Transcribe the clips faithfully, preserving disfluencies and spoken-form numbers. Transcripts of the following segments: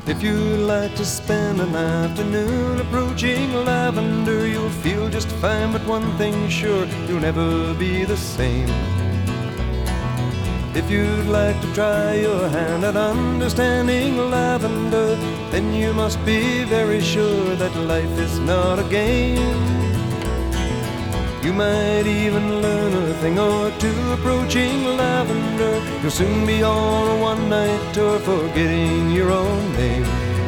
If you'd like to spend an afternoon approaching lavender, you'll feel just fine, but one thing's sure, you'll never be the same. If you'd like to try your hand at understanding lavender, then you must be very sure that life is not a game. You might even learn a thing or two approaching lavender. You'll soon be on a one-night tour forgetting your own name.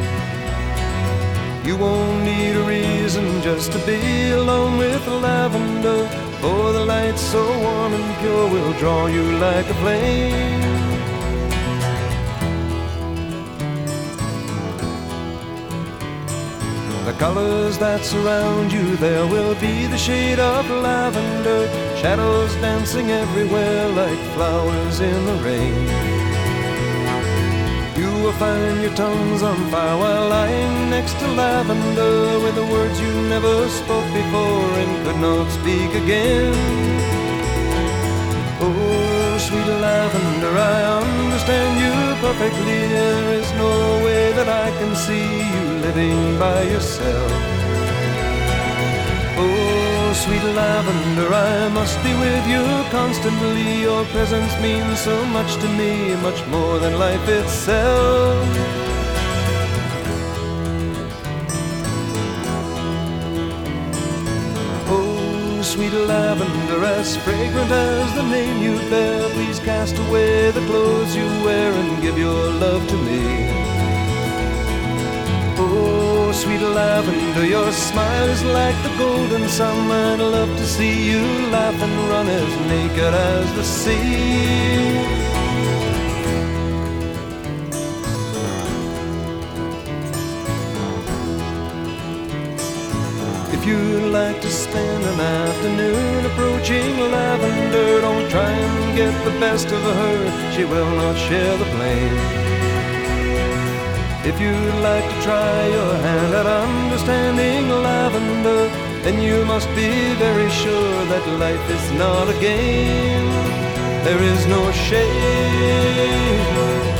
You won't need a reason just to be alone with lavender, for the light so warm and pure will draw you like a flame. The colors that surround you, there will be the shade of lavender, shadows dancing everywhere like flowers in the rain. You will find your tongues on fire while lying next to lavender, with the words you never spoke before and could not speak again. Oh, sweet lavender, I understand you perfectly. There is no way that I can see you living by yourself. Oh, sweet lavender, I must be with you constantly. Your presence means so much to me, much more than life itself. Oh, sweet lavender, as fragrant as the name you bear, please cast away the clothes you wear and give your love to me. Oh, sweet lavender, your smile is like the golden sun. I'd love to see you laugh and run as naked as the sea. If you'd like to spend an afternoon approaching lavender, don't try and get the best of her, she will not share the blame. If you'd like to try your hand at understanding lavender, then you must be very sure that life is not a game. There is no shame